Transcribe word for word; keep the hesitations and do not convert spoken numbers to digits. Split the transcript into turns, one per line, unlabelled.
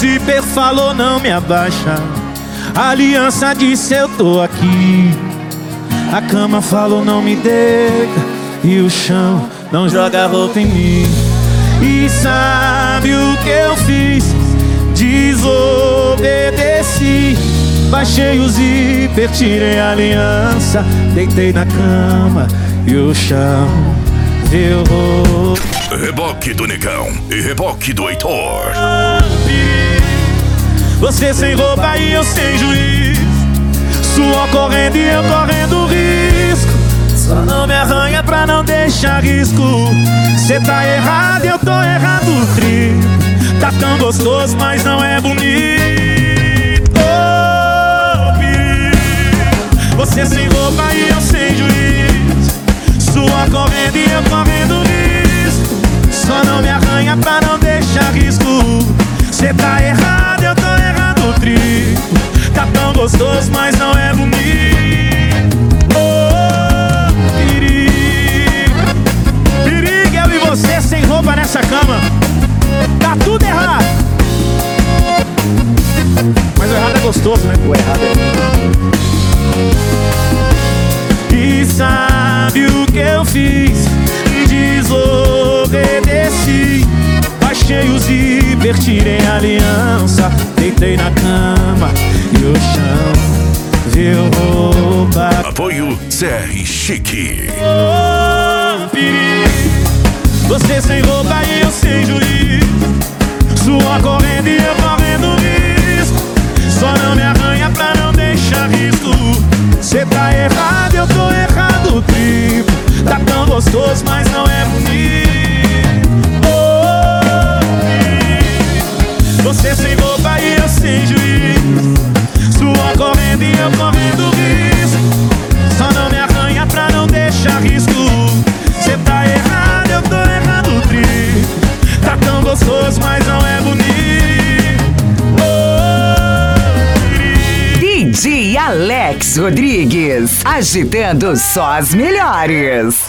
zíper falou não me abaixa. A aliança disse eu tô aqui. A cama falou não me deita. E o chão não joga roupa em mim. E sabe o que eu fiz? Desobedeci. Baixei o zíper, tirei a aliança. Deitei na cama e o chão viu.
Reboque do Negão e reboque do Heitor.
Você sem roupa e eu sem juiz. Suor correndo e eu correndo risco. Só não me arranha pra não deixar risco. Cê tá errado e eu tô errado triplo. Tá tão gostoso, mas não é bonito. Oh, perigo. Você sem roupa e eu sem juiz. Suor correndo e eu correndo risco. Só não me arranha pra não deixar risco. Cê tá errado, eu tô errado triplo. Tá tão gostoso, mas não é bonito. Oh, perigo. Perigo, eu e você sem roupa nessa cama. Tá tudo errado. Mas o errado é gostoso, né? O errado é... E sabe o que eu fiz? Desobedeci. Baixei o zíper, tirei a aliança. Deitei na cama e o chão viu roupa.
Apoio C R Chique.
Oh, perigo. Você sem roupa e eu sem juiz. Suor correndo e eu correndo risco. Só não me arranha pra não deixar risco. Cê tá errado, eu tô errado triplo. Tá tão gostoso, mas não é bonito. Oh, você sem roupa e eu sem juiz. Suor correndo e eu correndo risco. Só não me arranha pra não deixar risco. Cê tá errado, eu tô errado triplo. Tá tão gostoso, mas não é bonito. Oh,
D J Alex Rodrigues, agitando só as melhores.